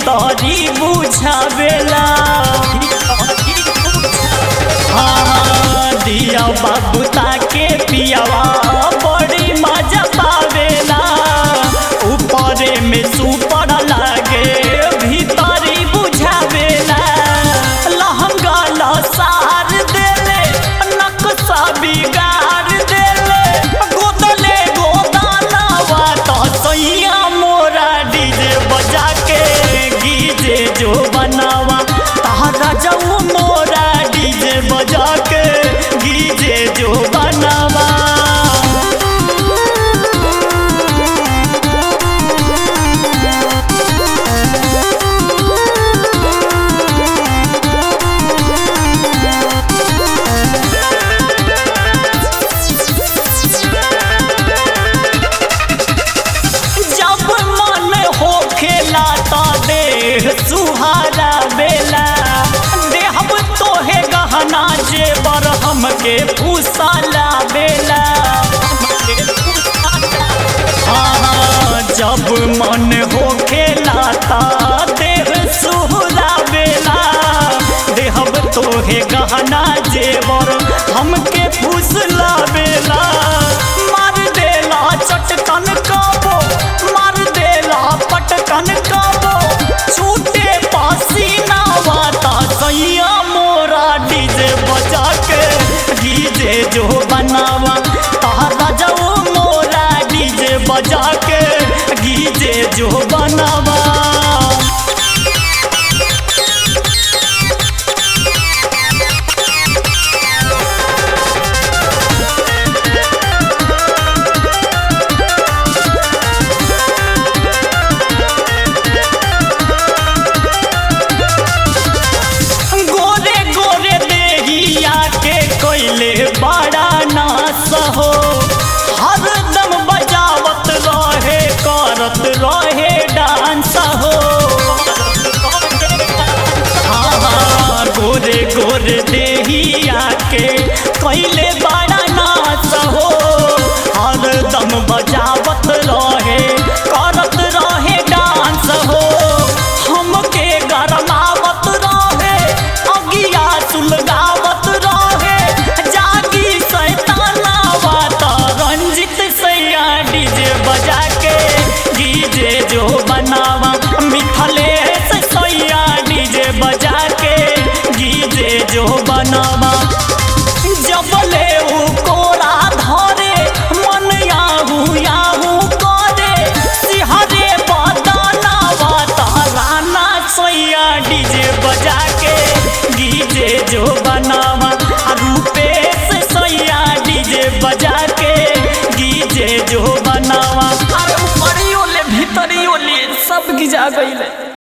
भीतरी बुझावेला। हाँ दिया बाबू ताके पियावा बड़ी मजा पावेला। ऊपरे में सुपर लागे भीतरी बुझावेला। लहंगा लसार देले नक्शा बिगाड़ देले। गोदले गोदानवा तो सैया मोरा डीजे बजा के गीजे जो बनावा। तारा जाऊ मोरा डीजे बजा के गीजे जो बनावा। सुहारा बेला देहब तोहे गहना जेबर हमके फूसाला बेला। हाँ जब मन हो खेला ता देह सुहरा बेला। देहब तोहे गहना जेबर हमके फूसला बेला। मार देला चटकन कबो मार देला पटकन कबो। छूटे पसीना वाता सैया मोरा डीजे बजा के गीजे जो बनावा। तारा जाओ मोरा डीजे बजा के गीजे जो बनावा। बड़ा नास हो हरदम बजावत रहे करत रहे डांस हो। हाँ गोरे गोरे देहिया के कैले बड़ा नास हो। हरदम बजावत रहे करत रहे डांस हो। हमके गरमावत रहे अगिया सुलगावत रहे। डीजे बजा के गीजे जो बनावा। मिथलेश सैया डीजे बजा के गीजे जो बनावा। जबले उ कोरा धरे मन याहू याहू करे। सिहरे बदनावा तराना सैया डीजे बजा के गीजे जो बनावा। रूपेश सैया डीजे बजा के गीजे जो बनावा। अरे ऊपरियो ले भीतरियो ले सब गिजा गइले।